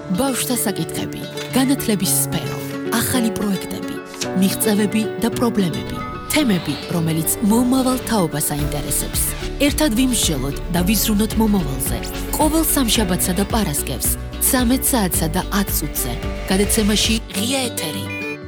ბავშვთა საკითხები, განათლების სფერო, ახალი პროექტები, მიღწევები და პრობლემები, თემები, რომელიც მომავალ თაობას აინტერესებს. ერთად ვიმსჯელოთ და ვიზრუნოთ მომავალზე. ყოველ სამშაბათსა და პარასკევს, 13 საათსა და 10 წუთზე, გადაცემაში ღია ეთერი.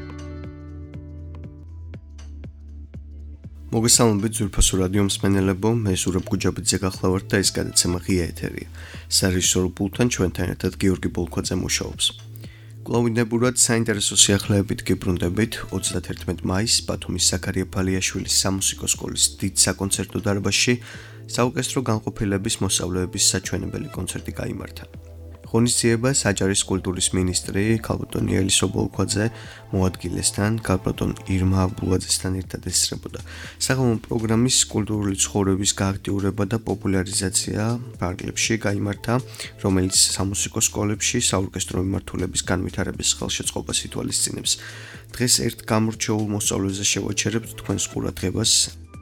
მოგესალმებით ძვირფასო რადიო მსმენელებო, მე ზურაბ გუჯაბიძე გახლავართ და ეს გადაცემა ღია ეთერია. სარეჟისორო პულტთან ჩვენთან ერთად გიორგი ბოლქვაძე მუშაობს. კვლავინებურად საინტერესო სიახლეებით გიბრუნდებით 31 მაისს ბათუმის ზაქარია ფალიაშვილის სამუსიკო სკოლის დიდ საკონცერტო დარბაზში საორკესტრო განყოფილების მოსწავლეების საჩვენებელი კონცერტი გაიმართა. ღონისძიებას აჭარის კულტურის მინისტრი ქალბატონ იელისო ბოლქვაძე მოადგილესთან, ქალბატონ ირმა აბულაძესთან ერთად ესწრებოდა. საღამო პროგრამის კულტურული ცხოვრების გააქტიურება და პოპულარიზაცია ფარგლებში გაიმართა, რომელიც სამუსიკო სკოლებში საორკესტრო მიმართულების განვითარების ხელშეწყობას ითვალისწინებს. დღეს ერთ გამორჩეულ მოსწავლეზე შევაჩერებთ თქვენს ყურადღებას.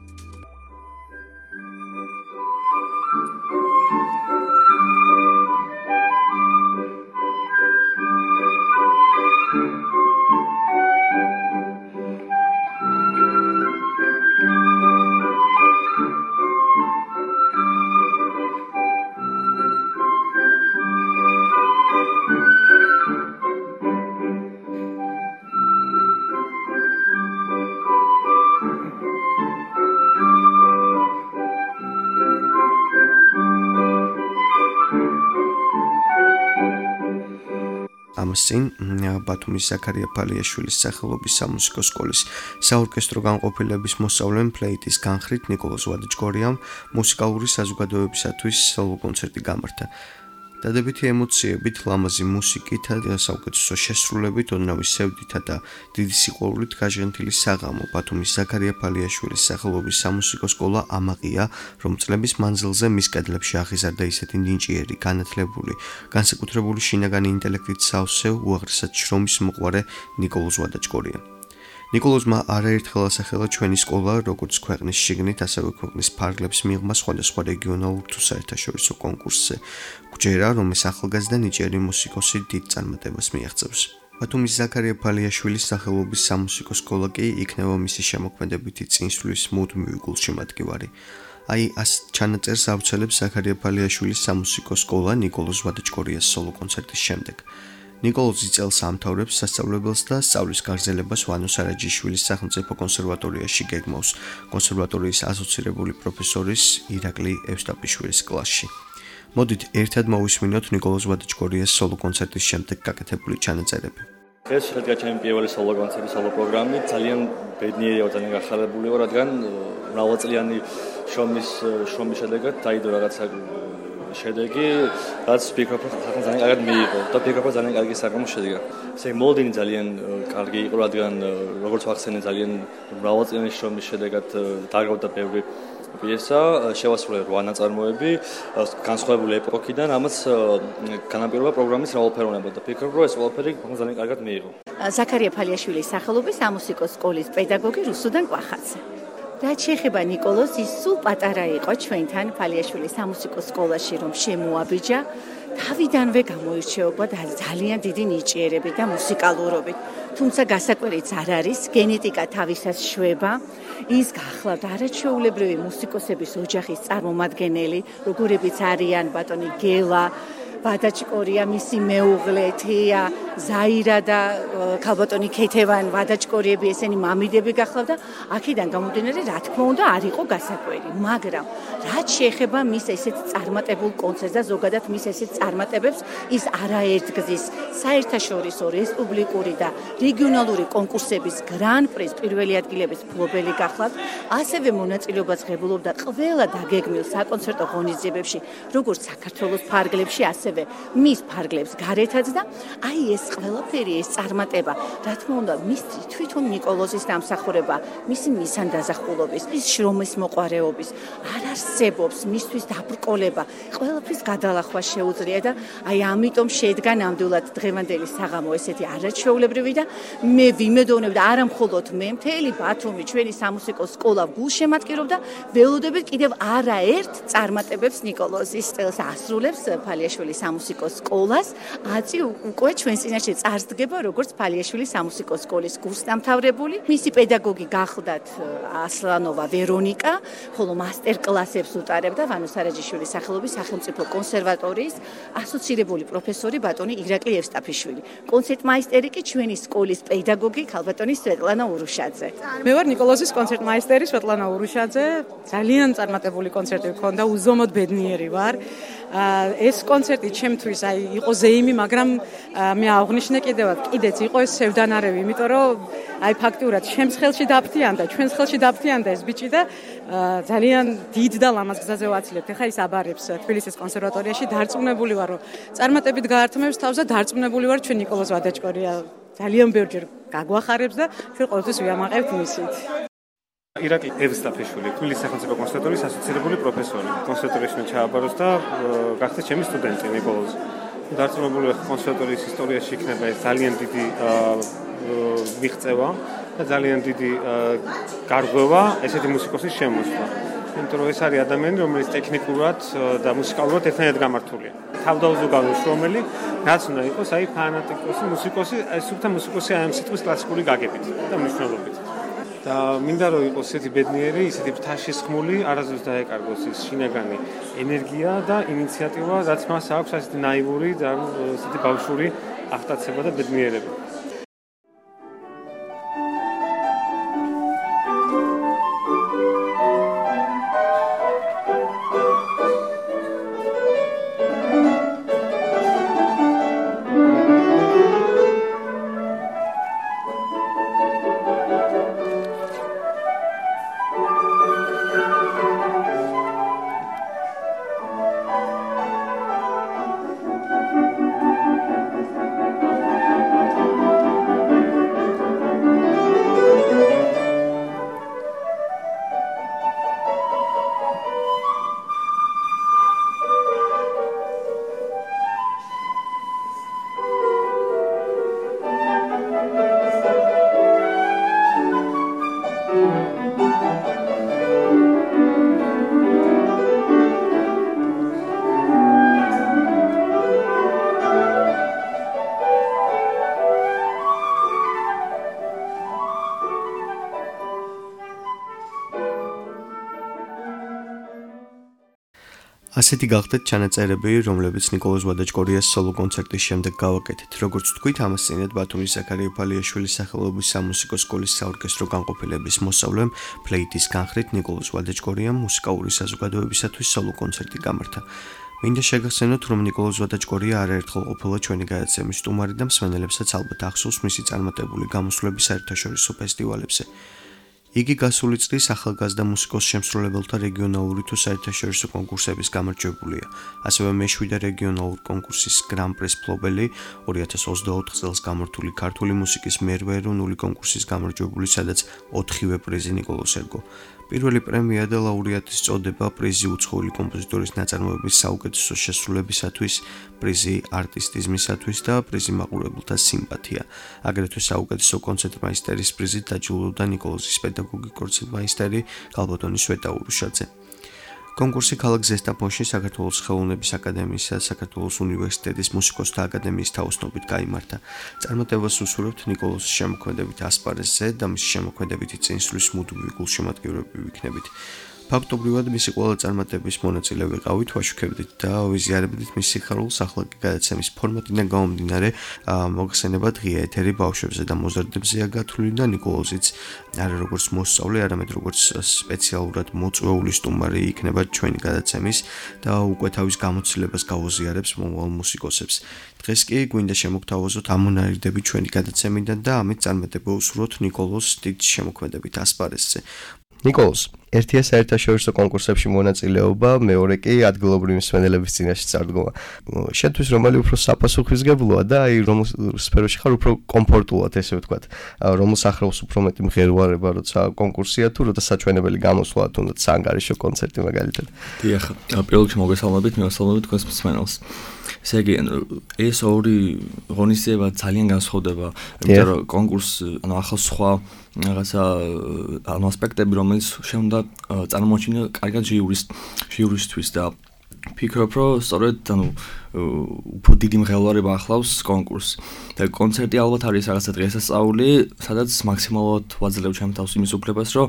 ამასინ ბათუმის ზაქარია ფალიაშვილის სახელობის სამუსიკო სკოლის საორკესტრო განყოფილების მოსწავლემ ფლეიტის განხრით ნიკოლოზ ვადიჩგორიამ მუსიკალური საზოგადოებისათვის სოლო კონცერტი გამართა. დადებითი ემოციებით, ლამაზი მუსიკით და საუკეთესო შესრულებით, ოდნავი სევდითა და დიდი სიყვარულით გაჟღენთილი საღამო ბათუმის ზაქარია ფალიაშვილის სახელობის სამუსიკო სკოლა ამაყია, რომ წლების მანძილზე მის კედლებში აღიზარდა ისეთი ნინჭიერი, განათლებული, განსაკუთრებული შინაგანი ინტელექტით სავსე, უაღრესად შრომის მოყვარე ნიკოლოზ ვადიჩგორია. ნიკოლოზმა არაერთხელ ასახელა ჩვენი სკოლა, როგორც ქვეყნის შიგნით, ასევე ქვეყნის ფარგლებს მიღმა სხვადასხვა რეგიონალურ თუ საერთაშორისო კონკურსზე. გვჯერა, რომ ეს ახალგაზრდა ნიჭიერი მუსიკოსი დიდ წარმატებას მიაღწევს. ბათუმის ზაქარია ფალიაშვილის სახელობის სამუსიკო სკოლა კი იქნება მისი შემოქმედებითი წინსვლის მუდმივი გულშემატკივარი. ას ჩანაწერს ავრცელებს ზაქარია ფალიაშვილის სამუსიკო სკოლა ნიკოლოზ ვადიჩგორიას სოლო კონცერტის შემდეგ. ნიკოლოზი წელს ამთავრებს სასწავლებელს და სწავლის გაგრძელებას ვანო სარაჯიშვილის სახელმწიფო კონსერვატორიაში გეგმავს კონსერვატორიის ასოცირებული პროფესორის ირაკლი ევსტაპიშვილის კლასში. მოდით ერთად მოვისმინოთ ნიკოლოზ ვადიჩგორიას სოლო კონცერტის შემდეგ გაკეთებული ჩანაწერები. ეს შედგა ჩემი პირველი სოლო კონცერტი, სოლო პროგრამი, ძალიან ბედნიერია, ძალიან გახარებული ვარ, რადგან მრავალწლიანი შრომის შედეგად დაიდო რაღაცა შედეგი, რაც ფიქრობ, რომ ძალიან კარგად მიიღო და ფიქრობ, რომ ძალიან კარგი საღამო შედგა. ესე მოლოდინი ძალიან კარგი იყო, რადგან როგორც ვახსენე, ძალიან მრავალწლიანი შრომის შედეგად დაგავდა ბევრი პიესა, შევასრულე 8 ნაწარმოები, განსხვავებული ეპოქიდან, ამას განაპირობა პროგრამის მრავალფეროვნება და ფიქრობ, რომ ეს ყველაფერი ძალიან კარგად მიიღო. ზაქარია ფალიაშვილის სახელობის სამუსიკო სკოლის პედაგოგი რუსუდან კვახაძე. რაც შეეხება ნიკოლოზს, ის სულ პატარა იყო ჩვენთან ფალიაშვილის სამუსიკო სკოლაში, რომ შემოაბიჯა, თავიდანვე გამოირჩეოდა ძალიან დიდი ნიჭიერებით და მუსიკალურობით. თუმცა გასაკვირიც არ არის, გენეტიკა თავისას შვება. ის გახლავთ არაჩვეულებრივი მუსიკოსების ოჯახის წარმომადგენელი, როგორებიც არიან ბატონი გელა, ვადაჩგორია, მისი მეუღლე თეა, ზაირა და ქალბატონი ქეთევან ვადაჩგორიები, ესენი მამიდები გახლავთ და აქედან გამომდინარე, რა თქმა უნდა, არ იყო გასაკვირი, მაგრამ რაც შეეხება მის ესეთ წარმატებულ კონცერტს და ზოგადად მის ესეთ წარმატებებს, ის არაერთგზის საერთაშორისო, რესპუბლიკური და რეგიონალური კონკურსების გრან-პრის პირველი ადგილების მფლობელი გახლავთ, ასევე მონაწილეობას ღებულობდა ყველა დაგეგმილ საკონცერტო ღონისძიებებში, როგორც საქართველოს ფარგლებში, ასევე მის ფარგლებს გარეთაც და ეს ყველაფერი, ეს წარმატება, რა თქმა უნდა, მის თვითონ ნიკოლოზის დამსახურება, მისი მისანდაზახულობის, მის შრომის მოყვარეობის, არ არსებობს მისთვის დაბრკოლება, ყველაფრის გადალახვა შეუძლია და ამიტომ შედგა ნამდვილად დღევანდელი საღამო ესეთი არაჩვეულებრივი და მე ვიმედოვნებ და არა მხოლოდ მე, მთელი ბათუმი ჩვენი სამუსიკო სკოლა გულშემატკივრობ და ველოდებით კიდევ არაერთ წარმატებებს ნიკოლოზის სტილს ასრულებს ფალიაშვილის სამუსიკო სკოლას. აწი უკვე ჩვენს წინაშე წარსდგება როგორც ფალიაშვილის სამუსიკო სკოლის კურსდამთავრებული. მისი პედაგოგი გახლდათ ასლანოვა ვერონიკა, ხოლო მასტერკლასებს უტარებდა ვანო სარაჯიშვილის სახელობის სახელმწიფო კონსერვატორიის ასოცირებული პროფესორი ბატონი ირაკლი ევსტაფიშვილი. კონცერტმაისტერი კი ჩვენი სკოლის პედაგოგი ქალბატონი სვეტლანა ურუშაძე. მე ვარ ნიკოლოზის კონცერტმაისტერი სვეტლანა ურუშაძე. ძალიან წარმატებული კონცერტი მქონდა, უზომოდ ბედნიერი ვარ. ეს კონცერტი ჩემთვის იყო ზეიმი, მაგრამ მე აღნიშნე კიდეც იყო ეს სევდანარევი, იმიტომ რომ ფაქტურად ჩემს ხელში დაფთიანდა, ჩვენს ხელში დაფთიანდა ეს ბიჭი და ძალიან დიდ და ლამაზ გზაზე ვაცილებთ. ეხა ის აბარებს თბილისის კონსერვატორიაში, დარწმუნებული ვარ, რომ წარმატებით გაართმევს თავს და დარწმუნებული ვარ ჩვენ ნიკოლოზ ვადაჭკორია ძალიან ბევრჯერ გაგვახარებს და ჩვენ ყოველთვის ვიამაყებთ მისით. ირაკლი ევსტაფიშვილი, თბილისის სახელმწიფო კონსერვატორიის ასოცირებული პროფესორი. კონსერვატორიაში მე ჩააბაროს და გახდა ჩემი სტუდენტი ნიკოლოზ. დარწმუნებული ვარ, კონსერვატორიის ისტორიაში იქნება ეს ძალიან დიდი მიღწევა და ძალიან დიდი გარღვევა ესეთი მუსიკოსის შემოსვლა. იმიტომ რომ ეს არის ადამიანი, რომელიც ტექნიკურად და მუსიკალურად ერთნაირად გამართულია. თავდაუზოგავი შრომელი, რაც უნდა იყოს, ფანატიკოსი, მუსიკოსი, სულთა მუსიკოსი ამ სიტყვის კლასიკური გაგებით და მნიშვნელობით. და მინდა რომ იყოს ესეთი ბედნიერი, ესეთი ღვთაშესხმული, არასდროს დაეკარგოს ის შინაგანი ენერგია და ინიციატივა, რაც მას აქვს ასეთი ნაივური და ესეთი ბავშვური აღტაცება და ბედნიერება. ასეთი გახდათ ჩანაწერები, რომლებიც ნიკოლოზ ვადაჭკორიას სოლო კონცერტის შემდეგ გავაკეთეთ. როგორც თქვით, ამას წინათ ბათუმის ზაქარია ფალიაშვილის სახელობის სამუსიკო სკოლის საორკესტრო განყოფილების მოსწავლემ ფლეიტის განხრით ნიკოლოზ ვადაჭკორიამ მუსიკალური საზოგადოებისათვის სოლო კონცერტი გამართა. მინდა შეგახსენოთ, რომ ნიკოლოზ ვადაჭკორია არაერთხელ ყოფილა ჩვენი გადაცემის სტუმარი და მსმენელებსაც ალბათ ახსოვს მისი წარმატებული გამოსვლები საერთაშორისო ფესტივალებზე. იგი გასული წლის ახალგაზრდა მუსიკოს შემსრულებელთა რეგიონალური თუ საერთაშორისო კონკურსების გამარჯვებულია. ასევე მე-7 რეგიონალურ კონკურსის გრან-პრის მფლობელი, 2024 წელს გამართული ქართული მუსიკის მერვე ეროვნული კონკურსის გამარჯვებული, სადაც 4-ვე პრიზი ნიკოლოზს ერგო. პირველი პრემია და ლაურეატის წოდება, პრიზი უცხოელი კომპოზიტორის ნაწარმოების საუკეთესო შესრულებისათვის, პრიზი არტისტიზმისათვის და პრიზი მაყურებელთა სიმპათია. აგრეთვე საუკეთესო კონცერტმაისტერის პრიზით დაჯილდოვდა ნიკოლოზის პედაგოგი კონცერტმაისტერი ქალბატონი სვეტა ურუშაძე. კონკურსი ქალაქ ზესტაფონში საქართველოს ხელოვნების აკადემიისა და საქართველოს უნივერსიტეტის მუსიკოსთა აკადემიის თაოსნობით გაიმართა. წარმატებას უსურვებთ ნიკოლოზის შემოქმედებით ასპარეზზე და მისი შემოქმედებითი წინსვლის მუდმივი გულშემატკივრები ვიქნებით. ფაქტობრივად მისი ყველა წარმატების მონაწილე ვიყავით, ვაშუქებდით და ვიზიარებდით მის სიხარულს. ახლა გადაცემის ფორმატიდან გამომდინარე, მოგხსენება დღეა ეთერი ბავშვებზე და მოზარდებზეა გათვლილი და ნიკოლოზიც არა როგორც მოსწავლე, არამედ როგორც სპეციალურად მოწვეული სტუმარი იქნება ჩვენი გადაცემის და უკვე თავის გამოცდილებას გავუზიარებს მომავალ მუსიკოსებს. დღეს კი გვინდა შემოგთავაზოთ ამონარიდები ჩვენი გადაცემიდან და ამით წარმატება უსურვოთ ნიკოლოზს დიდ შემოქმედებით ასპარეზზე. ნიკოლოზ, ერთია საერთაშორისო კონკურსებში მონაწილეობა, მეორე კი ადგილობრივი მსმენელების წინაშე წარდგომა. შენთვის რომელი უფრო საპასუხისმგებლოა და აი რომელ სფეროში ხარ უფრო კომფორტულად ესე ვთქვათ, რომელ სახრავს უფრო მეტი მღერვარება, როცა კონკურსია თუ როცა საჩვენებელი გამოსვლა თუნდაც საანგარიშო კონცერტი მაგალითად. დიახ, პირველ რიგში მოგესალმებით თქვენს მსმენელს. ესე იგი, ეს ორი ღონისძიება ძალიან განსხვავდება, იმიტომ რომ კონკურსი, ანუ ახალ სხვა რაღაცა ასპექტები, რომელიც შეუნდა წარმოჩინა კარგად ჟიურისთვის და ფიქრობ, რომ სწორედ უფრო დიდი მღელვარება ახლავს კონკურსს. და კონცერტი ალბათ არის რაღაცა დღესასწაული, სადაც მაქსიმალურად ვაძლევ ჩემ თავს იმის უფლებას, რომ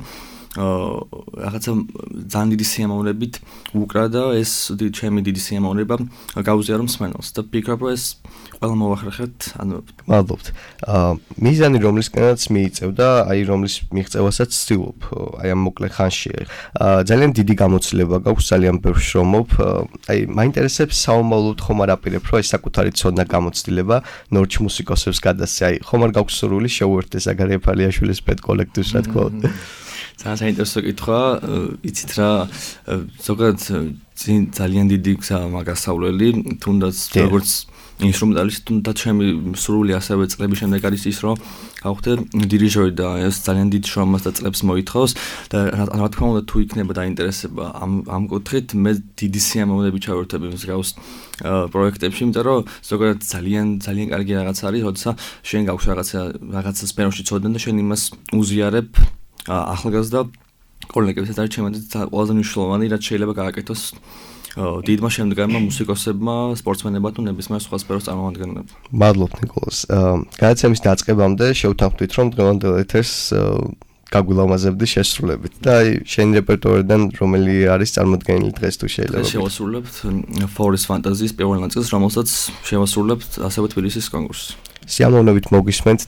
რაღაცა ძალიან დიდი სიამოვნებით უკრა და ეს ჩემი დიდი სიამოვნება გავუზიარო მსმენელს და ფიქრობ, რომ ეს ყველა მოვახერხეთ, მადლობთ. მიზანი რომლისკენაც მიიწევ და აი რომლის მიღწევასაც ვცდილობ, აი ამ მოკლე ხანში. ძალიან დიდი გამოცდილება გაქვს, ძალიან ბევრს შრომობ. აი მაინტერესებს საომავლოდ ხომ არ აპირებ, რომ ეს საკუთარი ცოდნა გამოცდილება ნორჩ მუსიკოსებს გადასცე. აი ხომ არ გაქვს სურვილი შეუერთდე ზაგარია ფალიაშვილის ბედ კოლექტივს, რა თქმა უნდა. ძალიან საინტერესო კითხვა, იცით რა, ზოგადად ძალიან დიდი გზა მაგასავლელი, თუნდაც როგორც ინსტრუმენტალისტი, თუნდაც ჩემი სურვილი ასევე წლების შემდეგ არის ის, რომ გავხდე დირიჟორი და ეს ძალიან დიდ შრომას და წლებს მოითხოვს და რა თქმა უნდა თუ იქნება დაინტერესება ამ კუთხით, მე დიდი სიამოვნებით ჩავერთები მსგავს პროექტებში, იმიტომ რომ ზოგადად ძალიან კარგი რაღაც არის, როცა შენ გაქვს რაღაცა სფეროში ცოდნა და შენ იმას უზიარებ ახალგაზრდა კოლეგებსაც არის ჩემთვის ყველაზე მნიშვნელოვანი, რაც შეიძლება გააკეთოს დიდმა შემდგარმა მუსიკოსებმა, სპორტსმენებმა თუ ნებისმიერ სხვა სფეროს წარმომადგენლებმა. მადლობთ ნიკოლოზ. გადაცემის დაწყებამდე შევთანხმდით, რომ დღევანდელ ეთერს გაგვილამაზებდი შესრულებით და აი შენი რეპერტუარიდან რომელი არის წარმოდგენილი დღეს თუ შეიძლება. შევასრულებთ Forest Fantasy-ის პირველ ნაწილს, რომელსაც შევასრულებთ ასევე თბილისის კონკურსს. სიამოვნებით მოგისმენთ.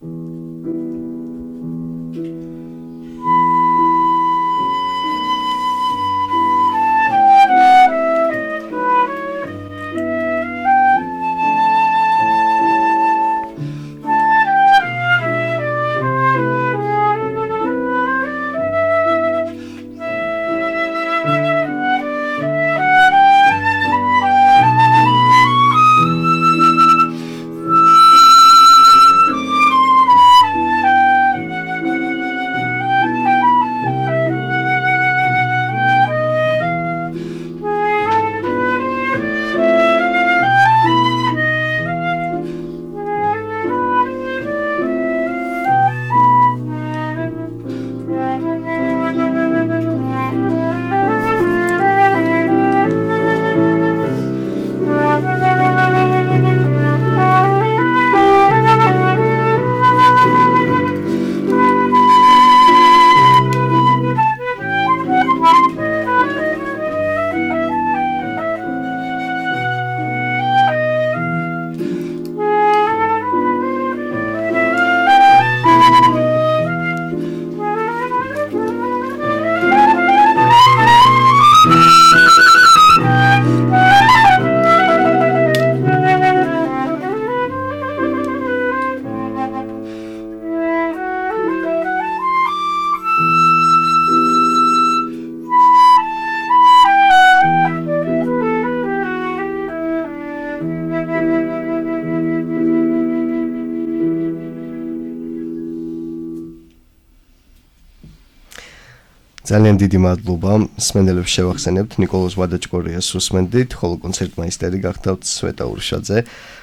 ძალიან დიდი მადლობა მსმენელებს შევახსენებთ ნიკოლოზ ვადაჭკორიას უსმენდით, ხოლო კონცერტმაისტერი გახდათ სვეტა ურშაძე.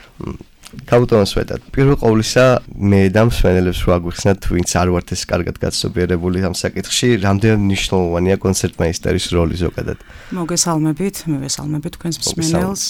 კაპიტან სვეტა, პირველ ყოვლისა მე და მსმენელებს ვაგვიხსნათ, ვინც არ ვართ ეს კარგად გაცნობიერებული ამ საკითხში, რამდენად მნიშვნელოვანია კონცერტმაისტერის როლი ზოგადად. მოგესალმებით, მივესალმებით თქვენს მსმენელს.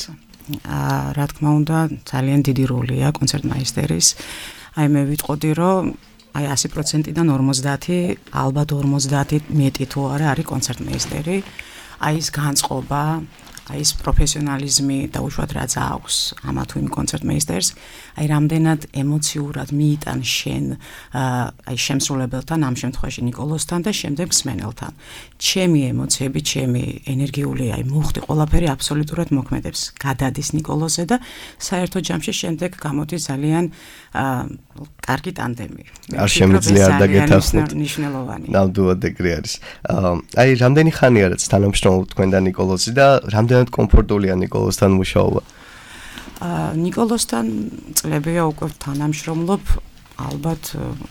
რა თქმა უნდა, ძალიან დიდი როლია კონცერტმაისტერის. აი მე ვიტყოდი, რომ აი 100%-დან 50, ალბათ 50 მეტი თუ არა არის კონცერტმეისტერი. აი ეს განწყობა, აი ეს პროფესიონალიზმი და უშუალოდ რაც აქვს ამა თუ იმ კონცერტმეისტერს, აი რამდენად ემოციურად მიიტან შენ აი შემსრულებელთან, ამ შემთხვევაში ნიკოლოზთან და შემდეგ მსმენელთან. ჩემი ემოციები, ჩემი ენერგიული აი მუხტი ყველაფერი აბსოლუტურად მოქმედებს. გადადის ნიკოლოზზე და საერთო ჯამში შემდეგ გამოდის ძალიან კარგი ტანდემი. არ შემიძლია არ დაგეთანხმოთ. ნიშნულოვანი. ნამდვილად ეგრე არის. აი რამდენი ხანია რაც თანამშრომლობთ თქვენ და ნიკოლოზი და რამდენად კომფორტულია ნიკოლოზთან მუშაობა? ნიკოლოზთან წლებია უკვე თანამშრომლობ, ალბათ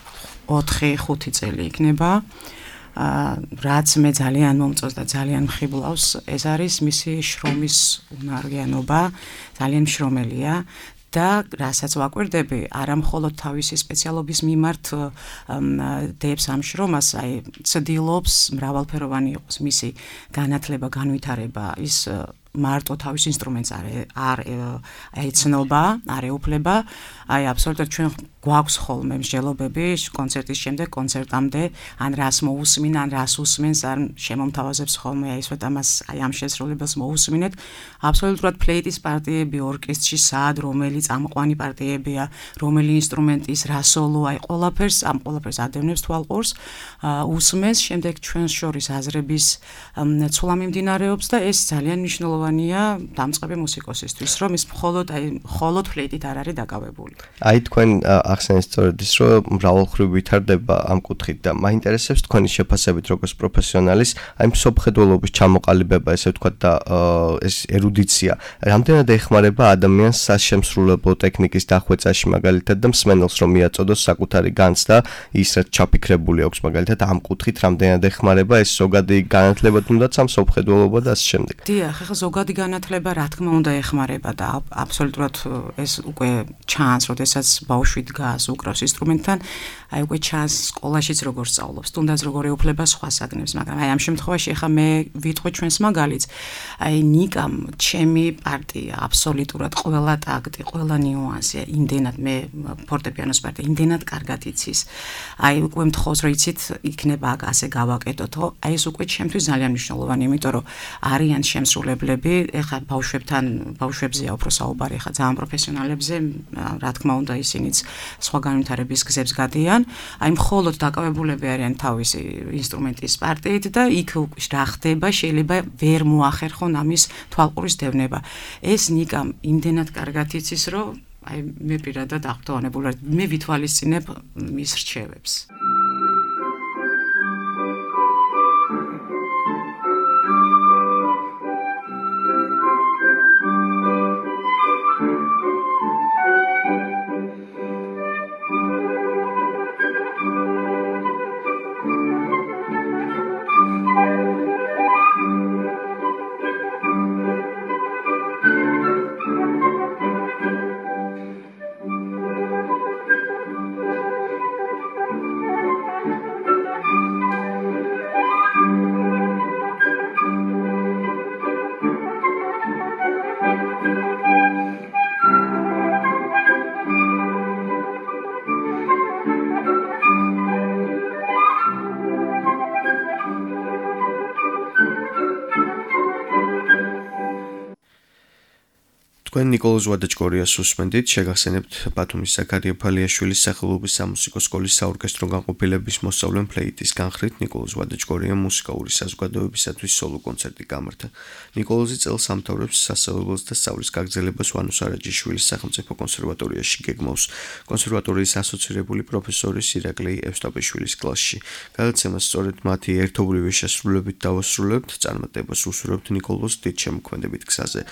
4-5 წელი იქნება. რაც მე ძალიან მომწონს და ძალიან მხიბლავს, ეს არის მისი შრომის უნარიანობა, ძალიან მშრომელია. და რასაც ვაკვირდები, არა მხოლოდ თავისი სპეციალობის მიმართ დებს ამ შრომას, აი ცდილობს მრავალფეროვანი იყოს მისი განათლება, განვითარება, ის მარტო თავის ინსტრუმენტს არ ეცნობა, არ ეუფლება, აი აბსოლუტურად ჩვენ გვაქვს ხოლმე მსჯელობები კონცერტის შემდეგ, კონცერტამდე, ან რას მოусმინ, ან რას უსმენს, ან შემომთავაზებს ხოლმე აი ესვეთ ამას, აი ამ შესრულებელს მოусმინეთ. აბსოლუტურად ფლეიტის პარტიები ორკესტრში სად, რომელი წამყვანი პარტიებია, რომელი ინსტრუმენტის, რა სოლო, აი ყველაფერს ადევნებს თვალყურს, უსმენს, შემდეგ ჩვენს შორის აზრების ცვლა მიმდინარეობს და ეს ძალიან მნიშვნელოვანია დამწყები მუსიკოსისთვის, რომ ის მხოლოდ ფლეიტით არ არის დაკავებული. აი თქვენ ახსენეთ სწორედ ის, რომ მრავალმხრივ ვითარდება ამ კუთხით და მაინტერესებს თქვენი შეფასებით როგორც პროფესიონალის, აი მსოფლმხედველობის ჩამოყალიბება, ესე ვთქვათ და ეს ერუდიცია, რამდენად ეხმარება ადამიანს სასშემსრულებლო ტექნიკის დახვეწაში მაგალითად და მსმენელს რომ მიაწოდოს საკუთარი განცდა, ის რაც ჩაფიქრებული აქვს მაგალითად ამ კუთხით რამდენად ეხმარება ეს ზოგადი განათლება თუნდაც ამ მსოფლმხედველობა და ასე შემდეგ. დიახ, ახლა ზოგადი განათლება რა თქმა უნდა ეხმარება და აბსოლუტურად ეს უკვე ჩანს, როდესაც ბავშვი დგას უკრავს ინსტრუმენტთან, აი უკვე ჩანს სკოლაშიც როგორ სწავლობს, თუნდაც როგორ ეუფლება სხვა საგნებს, მაგრამ აი ამ შემთხვევაში ახლა მე ვიტყვი ჩვენს მაგალითს, აი ნიკამ ჩემი პარტია აბსოლუტურად ყველა ტაქტი, ყველა ნიუანსი, იმდენად მე ფორტეპიანოს პარტია იმდენად კარგად იცის. აი უკვე მთხოვს რომ იცით, იქნება ასე გავაკეთოთო, აი ეს უკვე ჩემთვის ძალიან მნიშვნელოვანია, იმიტომ რომ არიან შემსრულებლები, ეხლა ბავშვებზეა უფრო საუბარი, ეხლა ძალიან პროფესიონალებზე, რა თქმა უნდა ისინიც სხვა განვითარების გზებს გადიან, აი მხოლოდ დაკავებულები არიან თავისი ინსტრუმენტის პარტიით და იქ რა ხდება, შეიძლება ვერ მოახერხონ ამის თვალყურის დევნება. ეს ნიკამ იმდენად კარგად იცის, რომ აი მე პირადად აღფრთოვანებული ვარ, მე ვითვალისწინებ მის რჩევებს. თქვენ ნიკოლოზ ვადაჭკორიას უსმენდით, შეგახსენებთ ბათუმის ზაქარია ფალიაშვილის სახელობის სამუსიკო სკოლის საორკესტრო განყოფილების მოსწავლე ფლეიტის განხრით ნიკოლოზ ვადაჭკორია მუსიკალური საზოგადოებისათვის სოლო კონცერტი გამართა. ნიკოლოზი წელს ამთავრებს სასწავლებელს და სწავლის გაგრძელებას ვანოს არაჯიშვილის სახელმწიფო კონსერვატორიაში გეგმავს. კონსერვატორიის ასოცირებული პროფესორის ირაკლი ევსტაპიშვილის კლასში. გადაცემას სწორედ მათი ერთობლივი შესრულებით დავასრულებთ, წარმატებას უსურვებთ ნიკოლოზ დიდ შემოქმედებით გზაზე.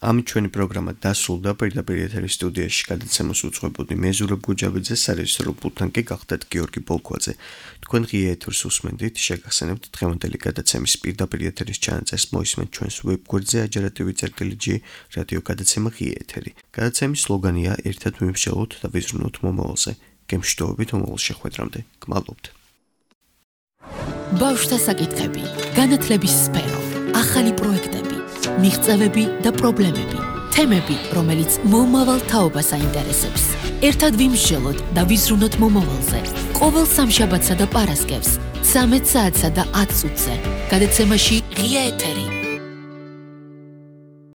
ამით ჩვენი პროგრამა დასრულდა. პირდაპირ ეთერის სტუდიაში გადაცემას უძღვებოდი მე ზურაბ გუჯაბიძე, სარეჟისორო პულტთან კი გახდათ გიორგი პოლკვაძე. თქვენ ღია ეთერს უსმენდით, შეგახსენებთ დღევანდელი გადაცემის პირდაპირ ეთერის ჩანაწერს მოისმენთ ჩვენს ვებგვერდზე ajarativi.gi რადიო გადაცემა ღია ეთერი. გადაცემის სლოგანია ერთად ვიმსჯელოთ და ვიზრუნოთ მომავალზე. გემშვიდობით მომავალ შეხვედრამდე. გმადლობთ. ბავშვთა საკითხები, განათლების სფერო, ახალი პროექტები, მიღწევები და პრობლემები, თემები, რომელიც მომავალ თაობას აინტერესებს. ერთად ვიმსჯელოთ და ვიზრუნოთ მომავალზე. ყოველ სამშაბათსა და პარასკევს 13 საათსა და 10 წუთზე. გადაცემაში ღია ეთერი.